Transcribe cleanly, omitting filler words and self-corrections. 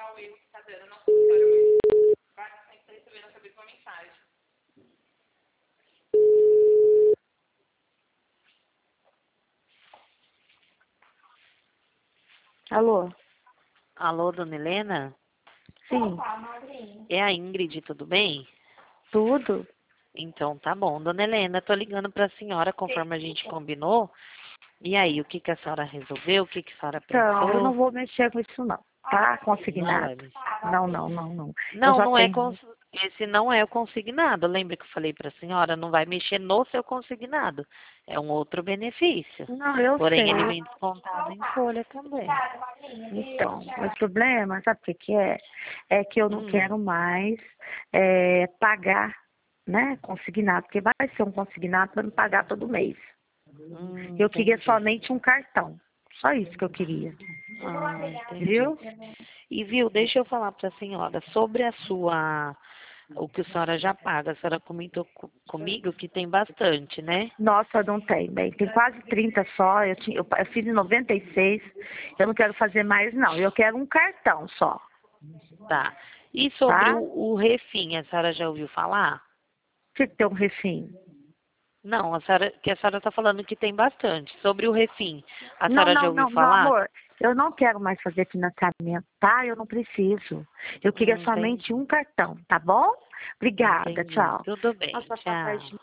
Alô? Alô, dona Helena? Sim, É a Ingrid, tudo bem? tudo? Então, tá bom. Dona Helena, tô ligando pra senhora conforme a gente combinou. E aí, o que que a senhora resolveu? O que que a senhora Então, eu não pensou? vou mexer com isso não, tá? Não vai Consignado. mexer. Não. Eu Não, já não é tenho. esse não é o consignado. Lembra que eu falei pra senhora? Não vai mexer no seu consignado. É um outro benefício. Não, eu Porém, sei. ele vem descontado em folha também. Então, o problema, sabe o que que é? É que eu não Hum, quero mais pagar, né, consignado, porque vai ser um consignado para me pagar todo mês. Eu queria entendi. somente um cartão. Só isso que eu queria. Ah, entendi. Viu? E viu, deixa eu falar para a senhora sobre o que a senhora já paga. A senhora comentou comigo que tem bastante, né? Nossa, não tem, bem. Tem quase 30 só. Eu fiz em 96. Eu não quero fazer mais, não. Eu quero um cartão só, Tá. E sobre tá? o refim, a senhora já ouviu falar? Tinha que ter um refim. Não, a senhora está falando que tem bastante. Sobre o refim, a senhora já ouviu Não, falar? amor. Eu não quero mais fazer financiamento, tá? Eu não preciso. Eu queria somente Entendi. um cartão, tá bom? Obrigada, Entendi. tchau. Tudo bem, Nossa, papai tchau.